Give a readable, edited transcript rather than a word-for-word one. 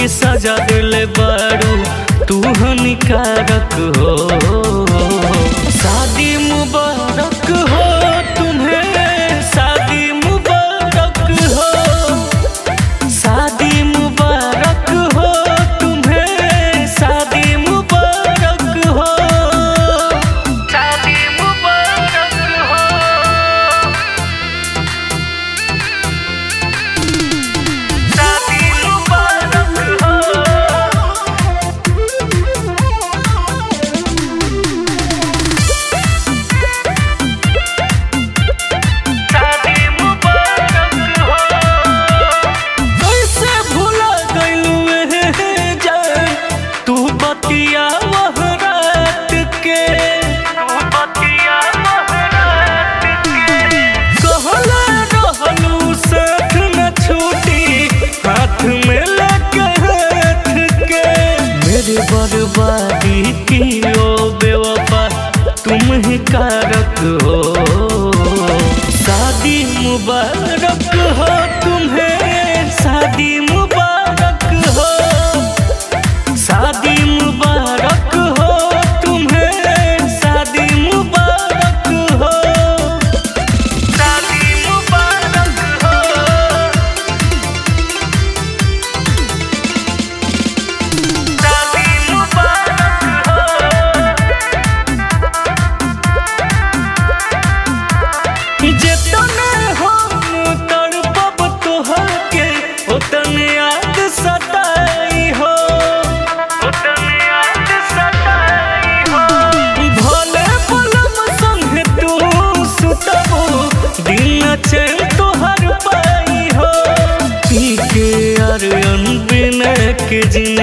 के सजा दिले बारू तू हानिकारक हो। शादी मुबारक हो तुम्हें, शादी मुबारक हो, शादी मुबारक हो तुम्हें, शादी मुबारक हो, शादी मुबारक हो, शादी मुबारक हो, शादी मुबारक हो। कैसे भुला गइलू ए जान तू बतिया वह रात के, तू बतिया वह रात के। कहला रहलू साथ न छूटी हाथ में लेके हाथ के। मेरी बर्बादी की ओ बेवफा तुम ही कारक हो। शादी मुबारक हो तुम्हें, शादी मुबारक हो, शादी मुबारक हो तुम्हें, शादी मुबारक हो, शादी मुबारक हो, शादी मुबारक हो। जितने हम तड़पब तोहके उतने याद सताई हो, उतने याद सताई हो। भले पलम संग तू सुतबो दिन चैन तोहर पाई हो। पी के अरयन बिन के जिन